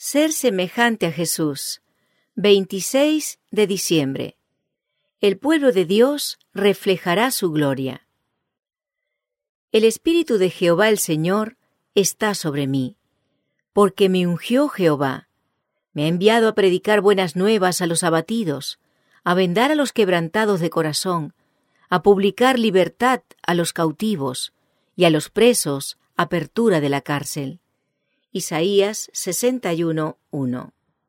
Ser semejante a Jesús. 26 de diciembre. El pueblo de Dios reflejará su gloria. El Espíritu de Jehová el Señor está sobre mí, porque me ungió Jehová. Me ha enviado a predicar buenas nuevas a los abatidos, a vendar a los quebrantados de corazón, a publicar libertad a los cautivos y a los presos apertura de la cárcel. Isaías 61:1.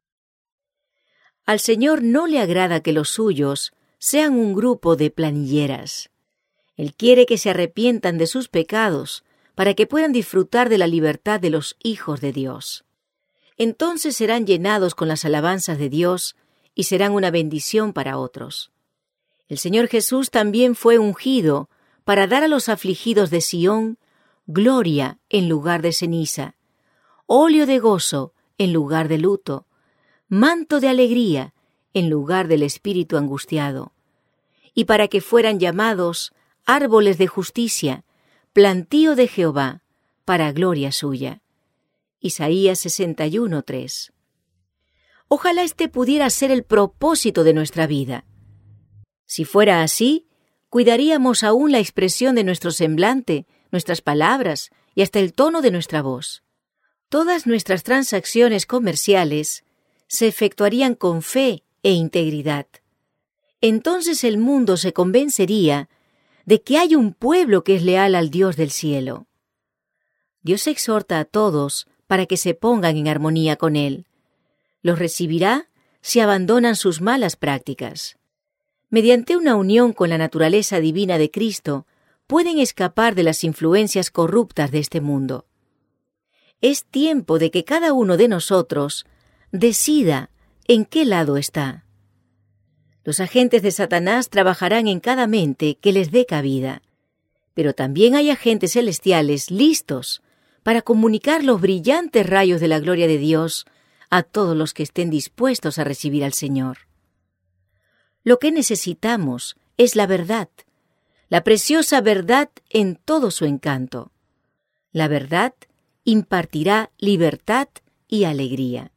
Al Señor no le agrada que los suyos sean un grupo de planilleras. Él quiere que se arrepientan de sus pecados para que puedan disfrutar de la libertad de los hijos de Dios. Entonces serán llenados con las alabanzas de Dios y serán una bendición para otros. El Señor Jesús también fue ungido para dar a los afligidos de Sión gloria en lugar de ceniza, óleo de gozo en lugar de luto, manto de alegría en lugar del espíritu angustiado, y para que fueran llamados árboles de justicia, plantío de Jehová, para gloria suya. Isaías 61:3. Ojalá este pudiera ser el propósito de nuestra vida. Si fuera así, cuidaríamos aún la expresión de nuestro semblante, nuestras palabras y hasta el tono de nuestra voz. Todas nuestras transacciones comerciales se efectuarían con fe e integridad. Entonces el mundo se convencería de que hay un pueblo que es leal al Dios del cielo. Dios exhorta a todos para que se pongan en armonía con Él. Los recibirá si abandonan sus malas prácticas. Mediante una unión con la naturaleza divina de Cristo, pueden escapar de las influencias corruptas de este mundo. Es tiempo de que cada uno de nosotros decida en qué lado está. Los agentes de Satanás trabajarán en cada mente que les dé cabida, pero también hay agentes celestiales listos para comunicar los brillantes rayos de la gloria de Dios a todos los que estén dispuestos a recibir al Señor. Lo que necesitamos es la verdad, la preciosa verdad en todo su encanto. La verdad impartirá libertad y alegría.